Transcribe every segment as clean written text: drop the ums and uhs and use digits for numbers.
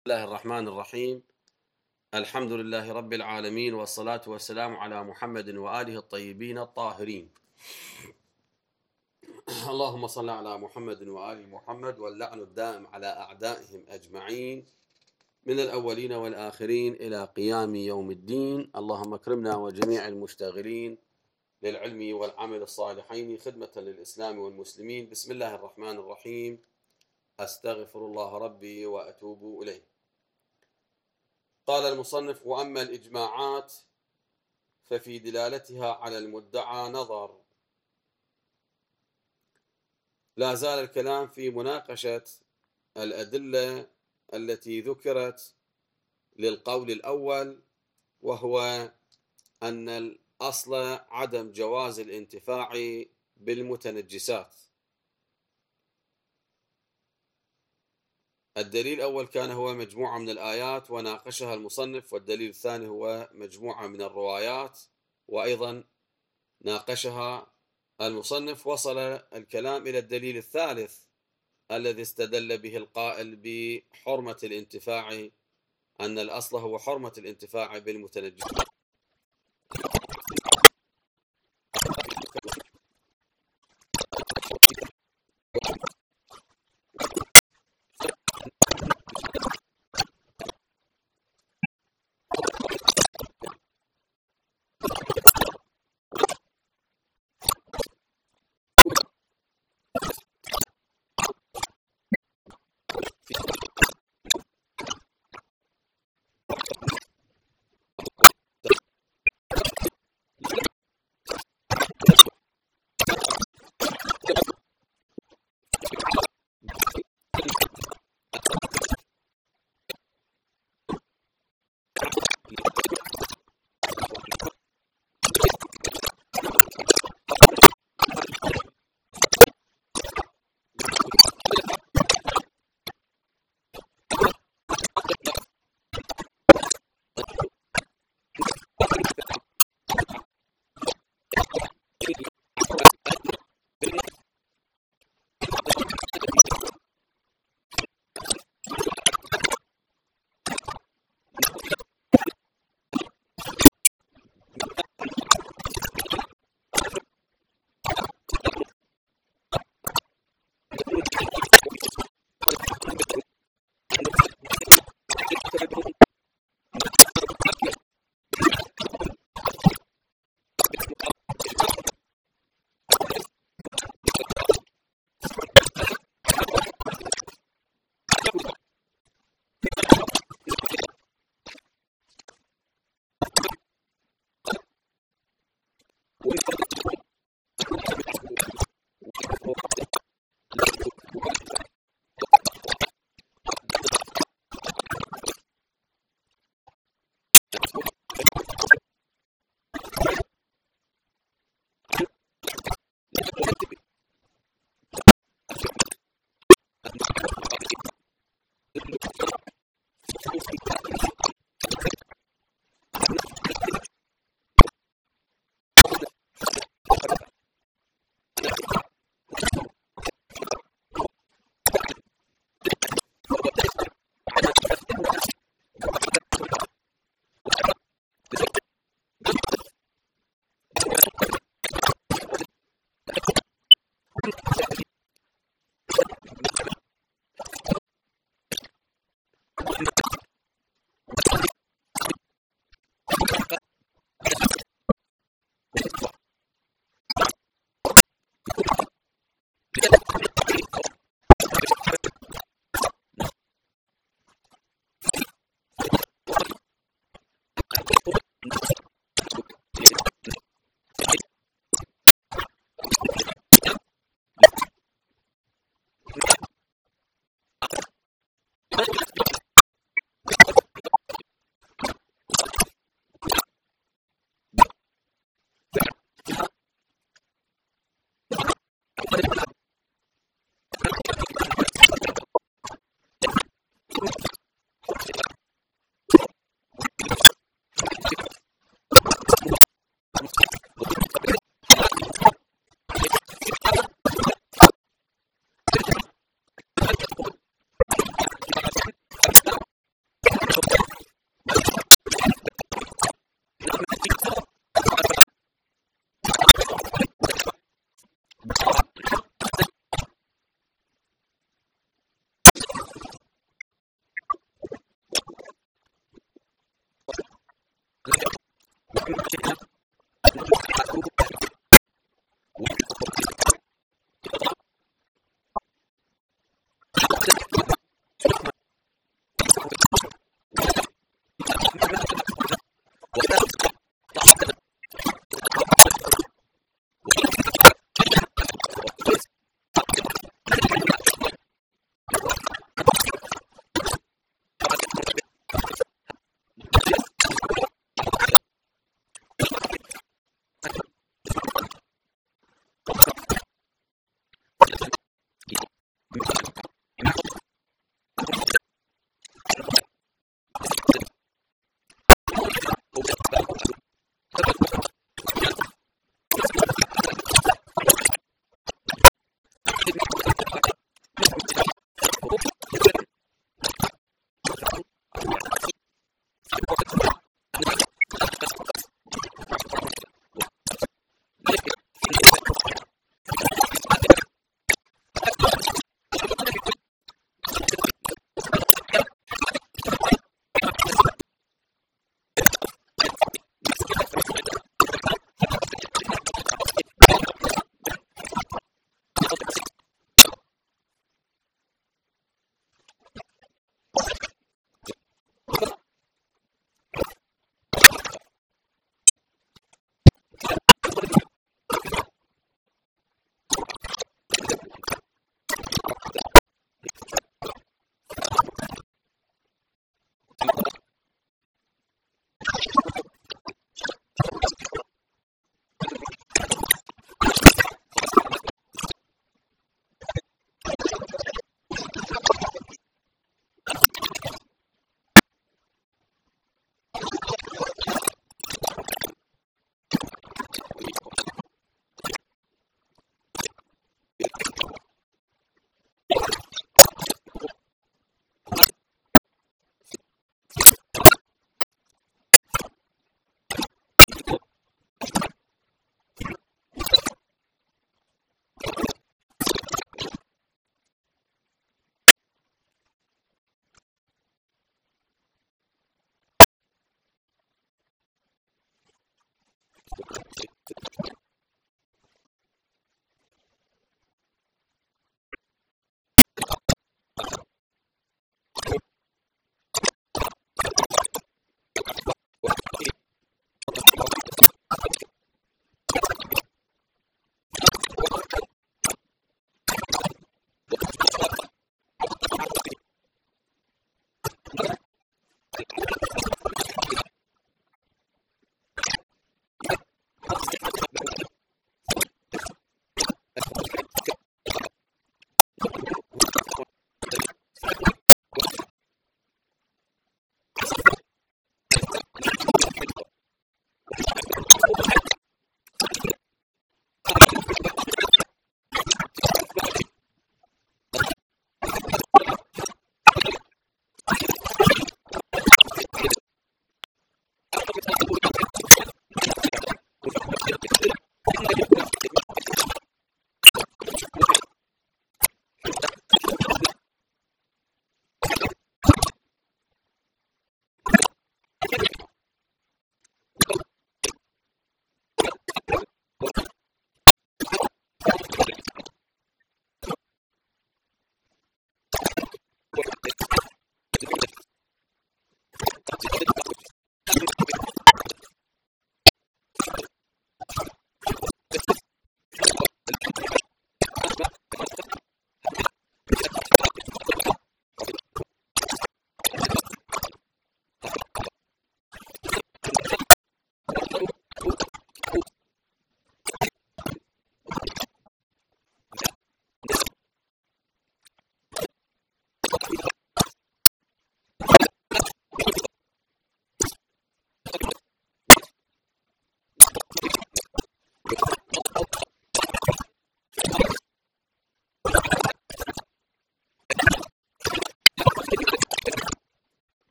الله الرحمن الرحيم. الحمد لله رب العالمين، والصلاة والسلام على محمد وآله الطيبين الطاهرين. اللهم صل على محمد وآل محمد، واللعن الدائم على أعدائهم أجمعين من الأولين والآخرين إلى قيام يوم الدين. اللهم اكرمنا وجميع المشتغلين للعلم والعمل الصالحين خدمة للإسلام والمسلمين. بسم الله الرحمن الرحيم. أستغفر الله ربي وأتوب إليه. قال المصنف: وأما الإجماعات ففي دلالتها على المدعى نظر. لا زال الكلام في مناقشة الأدلة التي ذكرت للقول الأول، وهو أن الأصل عدم جواز الانتفاع بالمتنجسات. الدليل الأول كان هو مجموعة من الآيات وناقشها المصنف، والدليل الثاني هو مجموعة من الروايات وأيضا ناقشها المصنف. وصل الكلام إلى الدليل الثالث الذي استدل به القائل بحرمة الانتفاع، أن الأصل هو حرمة الانتفاع بالمتنجسات.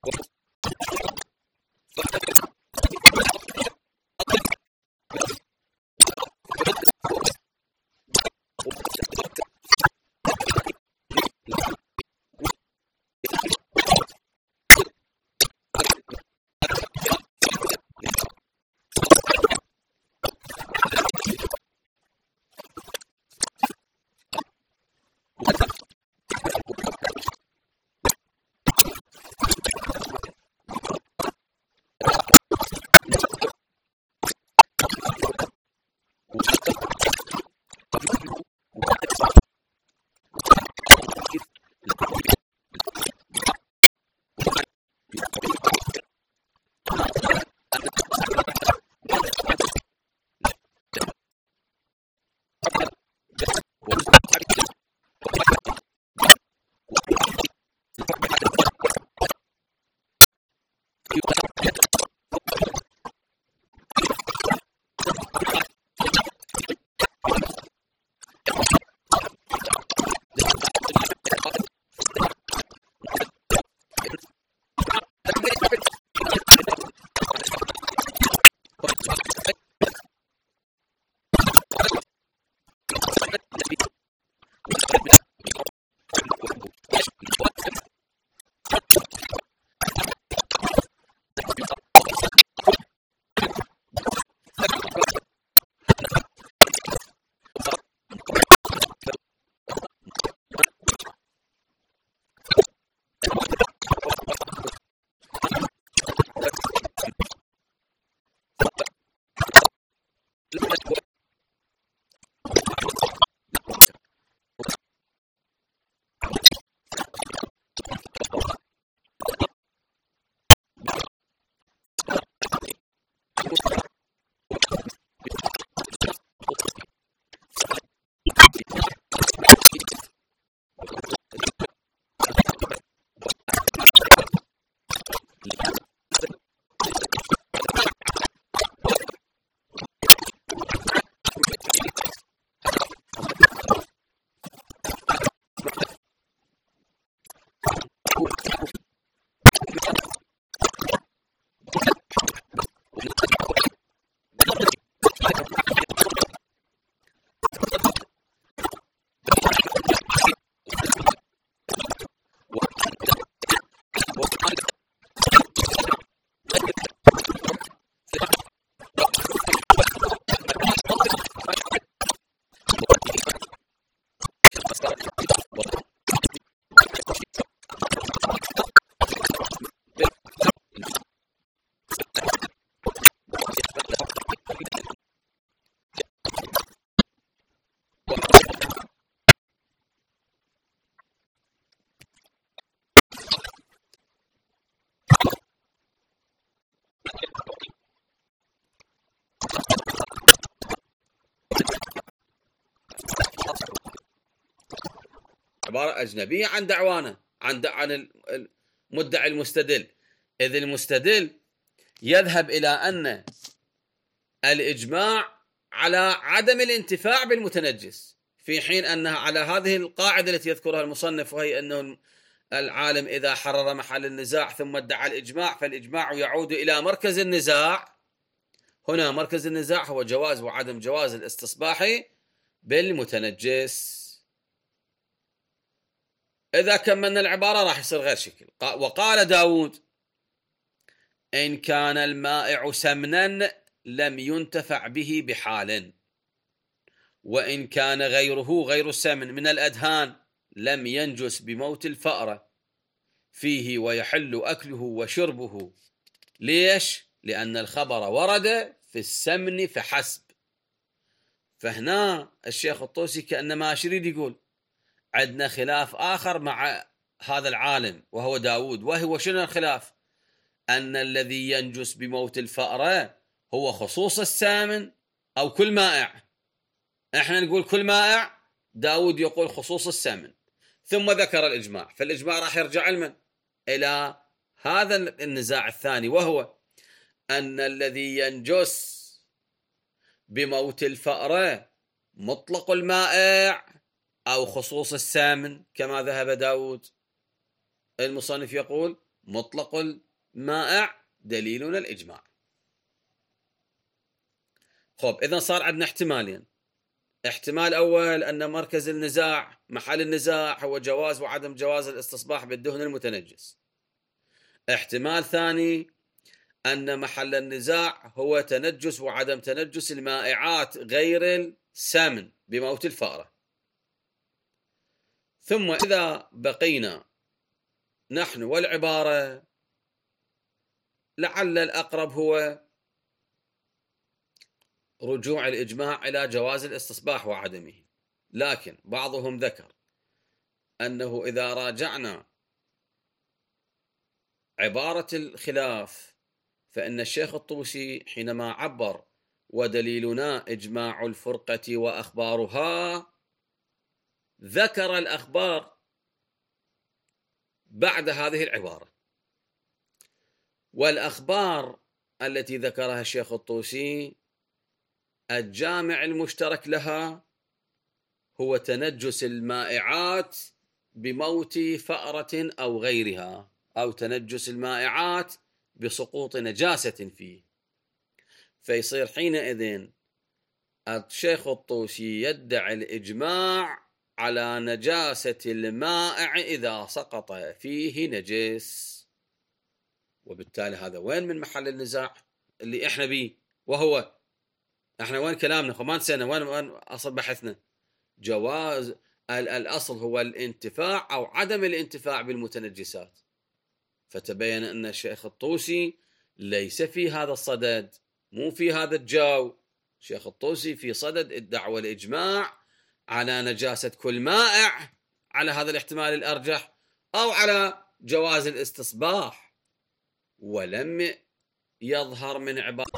عبارة أجنبية عن دعوانا، عن المدعي المستدل. إذ المستدل يذهب إلى أن الإجماع على عدم الانتفاع بالمتنجس، في حين أنها على هذه القاعدة التي يذكرها المصنف، وهي أنه العالم إذا حرر محل النزاع ثم ادعى الإجماع فالإجماع يعود إلى مركز النزاع. هنا مركز النزاع هو جواز وعدم جواز الاستصباح بالمتنجس. إذا كملنا العبارة راح يصير غير شكل. وقال داود: إن كان المائع سمنا لم ينتفع به بحال، وإن كان غيره غير السمن من الأدهان لم ينجس بموت الفأرة فيه ويحل أكله وشربه. ليش؟ لأن الخبر ورد في السمن فحسب. فهنا الشيخ الطوسي كأنما يريد يقول عندنا خلاف آخر مع هذا العالم وهو داود، وهو شنو الخلاف؟ أن الذي ينجس بموت الفأرة هو خصوص السامن أو كل مائع. احنا نقول كل مائع، داود يقول خصوص السمن، ثم ذكر الإجماع. فالإجماع راح يرجع لمن؟ إلى هذا النزاع الثاني، وهو أن الذي ينجس بموت الفأرة مطلق المائع أو خصوص السامن، كما ذهب داود. المصنف يقول مطلق المائع دليلنا الإجماع. خب إذا صار عندنا احتمالين. احتمال أول أن مركز النزاع، محل النزاع هو جواز وعدم جواز الاستصباح بالدهن المتنجس. احتمال ثاني أن محل النزاع هو تنجس وعدم تنجس المائعات غير السمن بموت الفأرة. ثم إذا بقينا نحن والعبارة، لعل الأقرب هو رجوع الإجماع إلى جواز الاستصباح وعدمه، لكن بعضهم ذكر أنه إذا راجعنا عبارة الخلاف فإن الشيخ الطوسي حينما عبر ودليلنا إجماع الفرقة وأخبارها، ذكر الأخبار بعد هذه العبارة، والأخبار التي ذكرها الشيخ الطوسي الجامع المشترك لها هو تنجس المائعات بموت فأرة أو غيرها، أو تنجس المائعات بسقوط نجاسة فيه. فيصير حينئذ الشيخ الطوسي يدعي الإجماع على نجاسة المائع إذا سقط فيه نجس، وبالتالي هذا وين من محل النزاع اللي احنا بيه؟ وهو احنا وين كلامنا؟ ما نسينا وين أصل بحثنا؟ جواز الأصل هو الانتفاع أو عدم الانتفاع بالمتنجسات. فتبين أن الشيخ الطوسي ليس في هذا الصدد، مو في هذا الجو. الشيخ الطوسي في صدد الدعوة الإجماع على نجاسة كل مائع على هذا الاحتمال الأرجح، أو على جواز الاستصباح، ولم يظهر من عبارة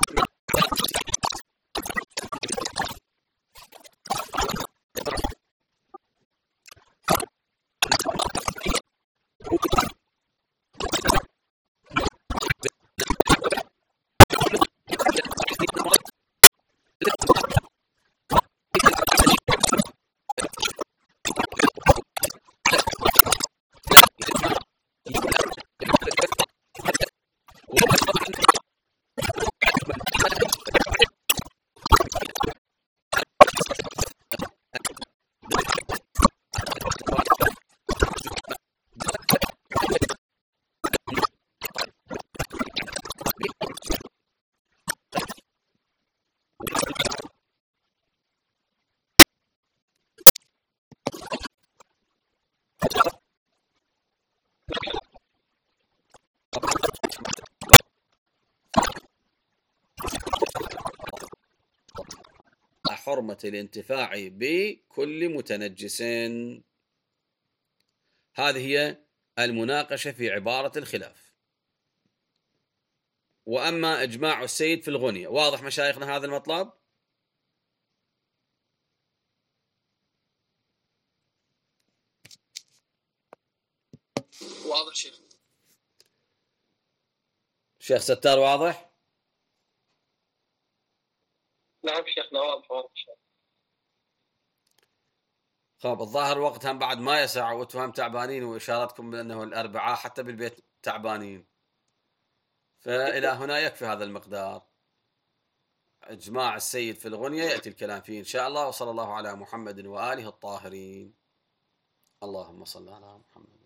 حرمة الانتفاع بكل متنجس. هذه هي المناقشة في عبارة الخلاف. وأما إجماع السيد في الغنية، واضح مشايخنا هذا المطلب؟ واضح شيخ. شيخ ستار واضح؟ نعم شيخنا واضح شيخ. خاب الظاهر الوقت هم بعد ما يسع، وانتم تعبانين، وإشارتكم بأنه الأربعاء حتى بالبيت تعبانين. فإلى هنا يكفي هذا المقدار. إجماع السيد في الغنية يأتي الكلام فيه إن شاء الله. وصلى الله على محمد وآله الطاهرين. اللهم صل على محمد.